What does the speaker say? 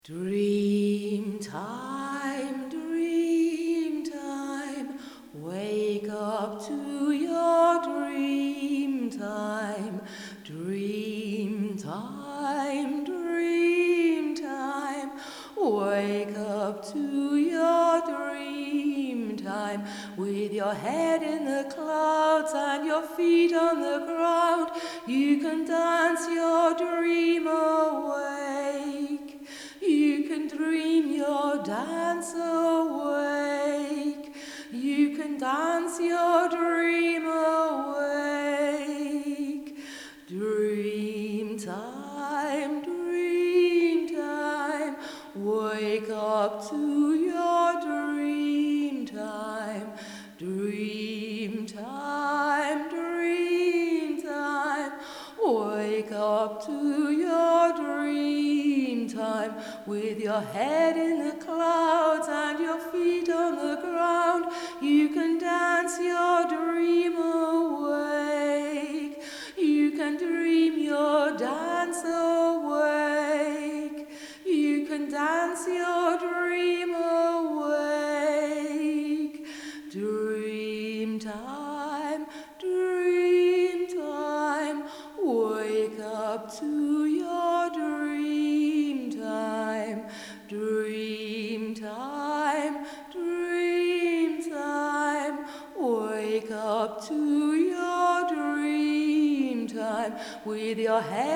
Dream time, wake up to your dream time. Dream time, wake up to your dream time. With your head in the clouds and your feet on the ground, you can dance your dream awake. You can dream your dance awake. You can dance your dream awake. Dream time, wake up to your dream time. Dream time, wake up to your dream time. With your head in the clouds and your feet on the ground, you can dance your dream awake. You can dream your dance awake. You can dance your dream awake. Dream time, wake up to your dream time. Dream time, wake up to your dream time. With your head